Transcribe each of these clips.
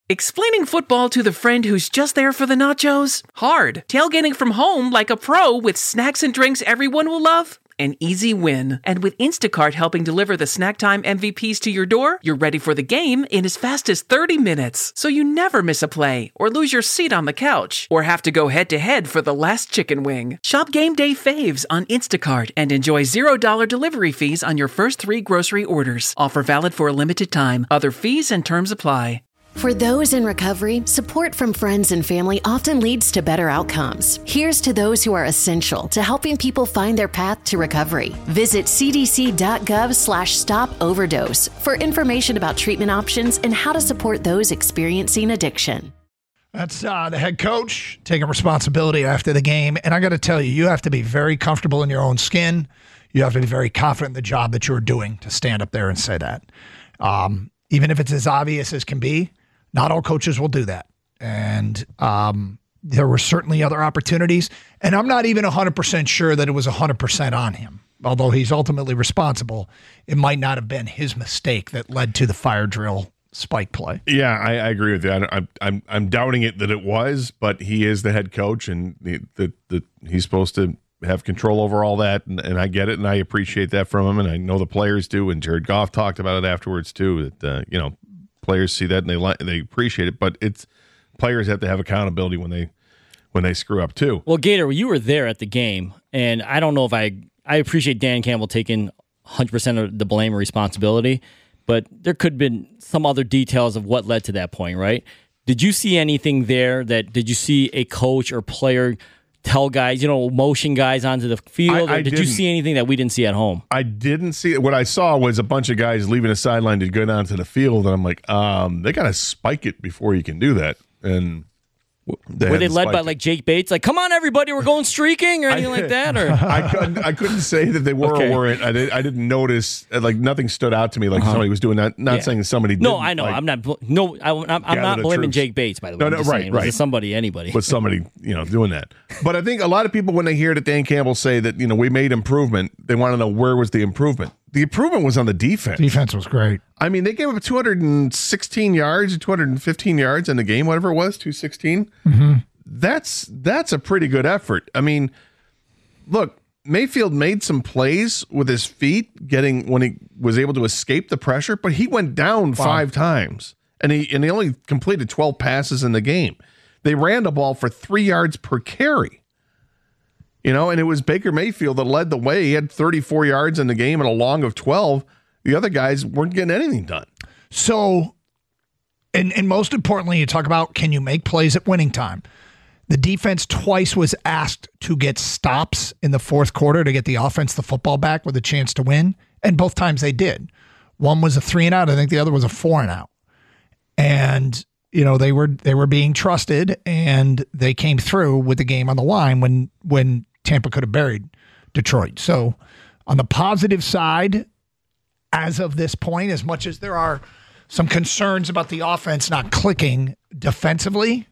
Explaining football to the friend who's just there for the nachos? Hard. Tailgating from home like a pro with snacks and drinks everyone will love? An easy win. And with Instacart helping deliver the snack time MVPs to your door, you're ready for the game in as fast as 30 minutes. So you never miss a play, or lose your seat on the couch, or have to go head-to-head for the last chicken wing. Shop Game Day Faves on Instacart and enjoy $0 delivery fees on your first 3 grocery orders. Offer valid for a limited time. Other fees and terms apply. For those in recovery, support from friends and family often leads to better outcomes. Here's to those who are essential to helping people find their path to recovery. Visit cdc.gov/stop-overdose for information about treatment options and how to support those experiencing addiction. That's the head coach taking responsibility after the game. And I got to tell you, you have to be very comfortable in your own skin. You have to be very confident in the job that you're doing to stand up there and say that. Even if it's as obvious as can be, not all coaches will do that. And there were certainly other opportunities. And I'm not even 100% sure that it was 100% on him. Although he's ultimately responsible, it might not have been his mistake that led to the fire drill spike play. Yeah, I agree with you. I'm doubting it that it was, but he is the head coach, and he's supposed to have control over all that, and I get it, and I appreciate that from him, and I know the players do, and Jared Goff talked about it afterwards too, that players see that and they appreciate it, but it's players have to have accountability when they screw up too. Well, Gator, you were there at the game, and I don't know if I appreciate Dan Campbell taking 100% of the blame or responsibility, but there could have been some other details of what led to that point, right? Did you see anything there did you see a coach or player tell guys, motion guys onto the field? Or did you see anything that we didn't see at home? I didn't see it. What I saw was a bunch of guys leaving a sideline to go down to the field, and I'm like, they got to spike it before you can do that. And were they led by like Jake Bates? Like, come on, everybody, we're going streaking or anything like that? Or I couldn't say that they were or weren't. I didn't notice. Like nothing stood out to me. Like somebody was doing that. Not saying somebody. No, didn't, I know. Like, I'm not blaming Jake Bates, by the way. No, right. Was it somebody, anybody? Was somebody doing that? But I think a lot of people, when they hear that Dan Campbell say that we made improvement, they want to know where was the improvement. The improvement was on the defense. Defense was great. I mean, they gave up 216 yards, 215 yards in the game, whatever it was, 216. Mm-hmm. That's a pretty good effort. I mean, look, Mayfield made some plays with his feet when he was able to escape the pressure, but he went down 5 times, and he only completed 12 passes in the game. They ran the ball for 3 yards per carry. And it was Baker Mayfield that led the way. He had 34 yards in the game and a long of 12. The other guys weren't getting anything done. So, and most importantly, you talk about, can you make plays at winning time? The defense twice was asked to get stops in the fourth quarter to get the offense the football back with a chance to win, and both times they did. One was a 3-and-out. I think the other was a 4-and-out. And they were being trusted, and they came through with the game on the line when Tampa could have buried Detroit. So on the positive side, as of this point, as much as there are some concerns about the offense not clicking defensively,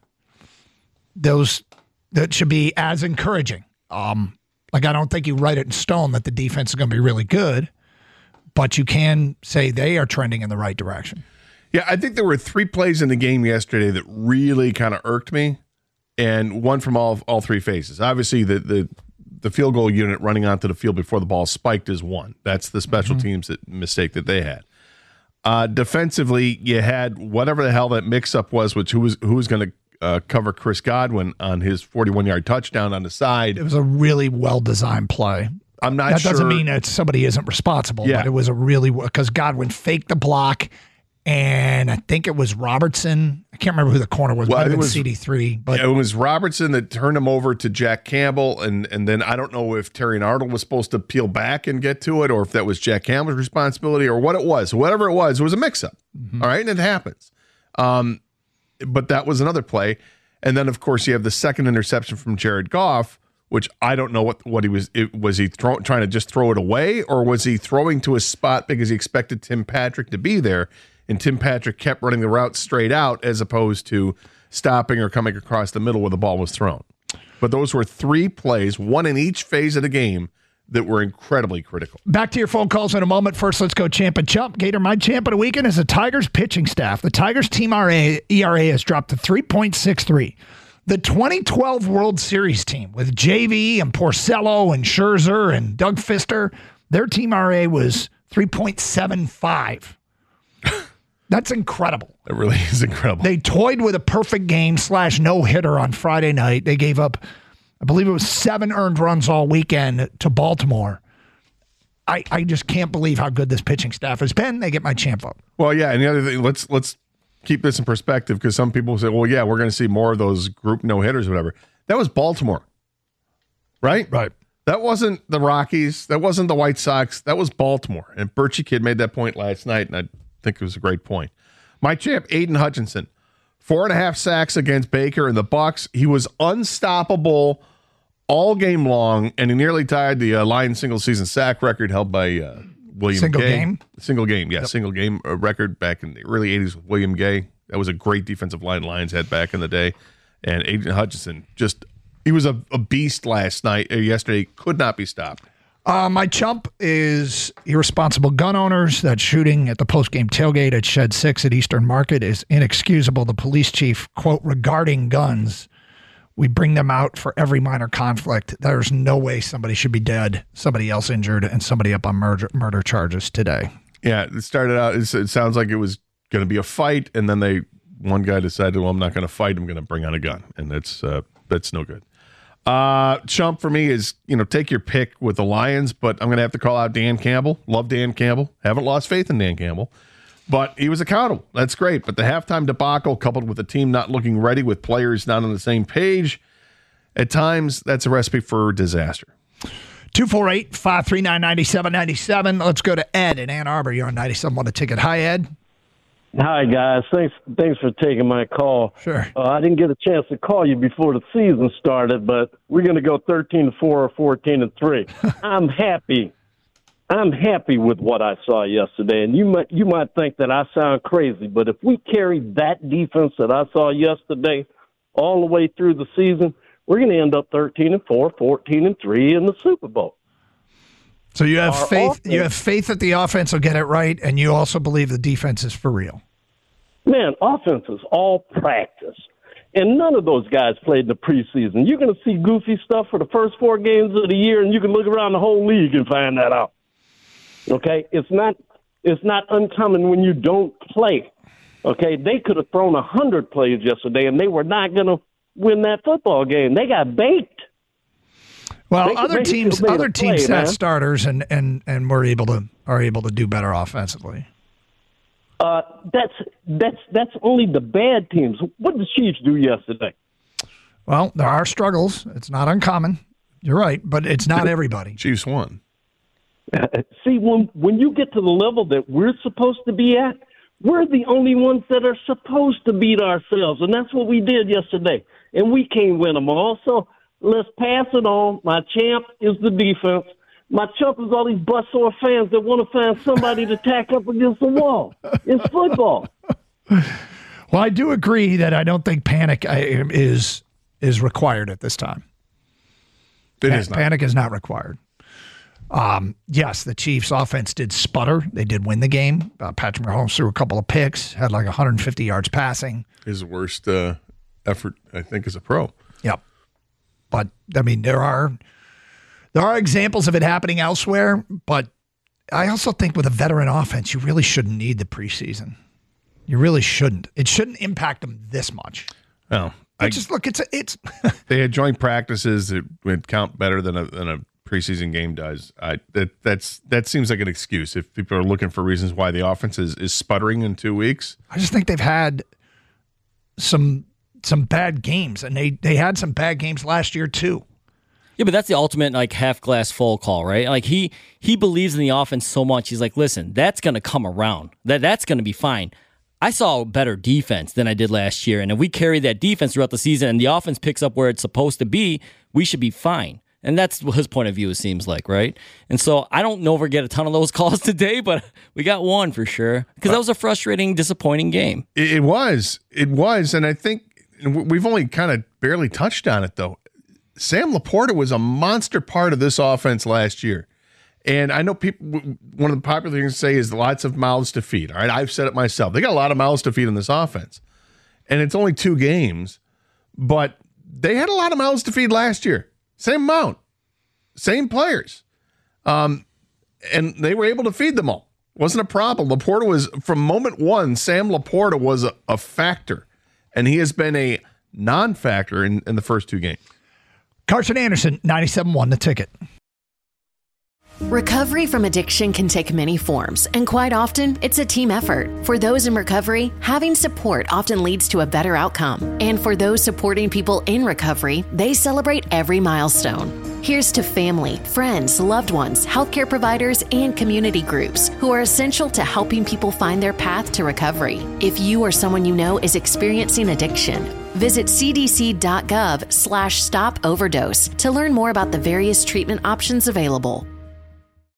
that should be as encouraging. I don't think you write it in stone that the defense is going to be really good, but you can say they are trending in the right direction. Yeah, I think there were 3 plays in the game yesterday that really kind of irked me, and one from all 3 phases. Obviously, the field goal unit running onto the field before the ball spiked is one. That's the special teams mistake that they had. Defensively, you had whatever the hell that mix-up was, which who was going to cover Chris Godwin on his 41-yard touchdown on the side. It was a really well-designed play. I'm not sure. That doesn't mean that somebody isn't responsible, but it was because Godwin faked the block, and I think it was Robertson. I can't remember who the corner was. It was CD3. But it was Robertson that turned him over to Jack Campbell, and then I don't know if Terry Arnold was supposed to peel back and get to it, or if that was Jack Campbell's responsibility, or what it was. Whatever it was a mix-up. Mm-hmm. All right, and it happens. But that was another play. And then, of course, you have the second interception from Jared Goff, which I don't know what he was. Was he trying to just throw it away, or was he throwing to a spot because he expected Tim Patrick to be there, and Tim Patrick kept running the route straight out as opposed to stopping or coming across the middle where the ball was thrown? But those were 3 plays, one in each phase of the game, that were incredibly critical. Back to your phone calls in a moment. First, let's go champ and chump. Gator, my champ of the weekend is the Tigers pitching staff. The Tigers team ERA has dropped to 3.63. The 2012 World Series team with JV and Porcello and Scherzer and Doug Fister, their team ERA was 3.75. That's incredible. It really is incredible. They toyed with a perfect game / no-hitter on Friday night. They gave up, I believe it was 7 earned runs all weekend to Baltimore. I just can't believe how good this pitching staff has been. They get my champ vote. Well, yeah, and the other thing, let's keep this in perspective, because some people say, well, yeah, we're going to see more of those group no-hitters or whatever. That was Baltimore, right? Right. That wasn't the Rockies. That wasn't the White Sox. That was Baltimore. And Birchie Kid made that point last night, and I think it was a great point. My champ, Aiden Hutchinson, 4.5 sacks against Baker and the Bucs. He was unstoppable all game long, and he nearly tied the Lions single-season sack record held by William Single Gay. game? Single game, yeah. Yep. Single game record back in the early 80s with William Gay. That was a great defensive line Lions had back in the day. And Aiden Hutchinson, he was a beast yesterday, could not be stopped. My chump is irresponsible gun owners. That shooting at the post-game tailgate at Shed 6 at Eastern Market is inexcusable. The police chief, quote, regarding guns, we bring them out for every minor conflict. There's no way somebody should be dead, somebody else injured, and somebody up on murder charges today. Yeah, it started out, it sounds like it was going to be a fight, and then one guy decided, well, I'm not going to fight, I'm going to bring out a gun, and that's no good. Chump for me is, take your pick with the Lions, but I'm going to have to call out Dan Campbell. Love Dan Campbell. Haven't lost faith in Dan Campbell, but he was accountable. That's great. But the halftime debacle coupled with the team not looking ready with players not on the same page, at times that's a recipe for disaster. 248-539-9797. Let's go to Ed in Ann Arbor. You're on 97 on the ticket. Hi, Ed. Hi, guys. Thanks for taking my call. Sure. I didn't get a chance to call you before the season started, but we're going to go 13-4 or 14-3. I'm happy. I'm happy with what I saw yesterday, and you might think that I sound crazy, but if we carry that defense that I saw yesterday all the way through the season, we're going to end up 13-4, 14-3 in the Super Bowl. So you have faith. You have faith that the offense will get it right, and you also believe the defense is for real. Man, offense is all practice, and none of those guys played in the preseason. You're going to see goofy stuff for the first 4 games of the year, and you can look around the whole league and find that out. Okay, it's not uncommon when you don't play. Okay, they could have thrown 100 plays yesterday, and they were not going to win that football game. They got baked. Well, other teams had starters and are able to do better offensively. That's only the bad teams. What did the Chiefs do yesterday? Well, there are struggles. It's not uncommon. You're right, but it's not everybody. Chiefs won. See, when you get to the level that we're supposed to be at, we're the only ones that are supposed to beat ourselves, and that's what we did yesterday. And we can't win them all, so let's pass it on. My champ is the defense. My chump is all these butt-sore fans that want to find somebody to tack up against the wall. It's football. Well, I do agree that I don't think panic is required at this time. Panic is not required. Yes, the Chiefs' offense did sputter. They did win the game. Patrick Mahomes threw a couple of picks, had like 150 yards passing. His worst effort, I think, as a pro. Yep. But, I mean, there are examples of it happening elsewhere, but I also think with a veteran offense, you really shouldn't need the preseason. You really shouldn't. It shouldn't impact them this much. No. It's they had joint practices that would count better than a preseason game does. That seems like an excuse if people are looking for reasons why the offense is sputtering in 2 weeks. I just think they've had some bad games, and they had some bad games last year too. Yeah, but that's the ultimate like half glass full call, right? Like he believes in the offense so much. He's like, listen, that's going to come around. That's going to be fine. I saw a better defense than I did last year, and if we carry that defense throughout the season and the offense picks up where it's supposed to be, we should be fine. And that's his point of view, it seems like, right? And so I don't know if we're going to get a ton of those calls today, but we got one for sure because that was a frustrating, disappointing game. It was, and I think we've only kind of barely touched on it, though. Sam Laporta was a monster part of this offense last year. And I know people, one of the popular things to say is lots of mouths to feed. All right, I've said it myself. They got a lot of mouths to feed in this offense. And it's only 2 games, but they had a lot of mouths to feed last year. Same amount, same players. And they were able to feed them all. Wasn't a problem. Laporta was, from moment one, Sam Laporta was a factor. And he has been a non-factor in the first 2 games. Carson Anderson, 97.1 The Ticket. Recovery from addiction can take many forms, and quite often, it's a team effort. For those in recovery, having support often leads to a better outcome. And for those supporting people in recovery, they celebrate every milestone. Here's to family, friends, loved ones, healthcare providers, and community groups who are essential to helping people find their path to recovery. If you or someone you know is experiencing addiction, visit cdc.gov/stop overdose to learn more about the various treatment options available.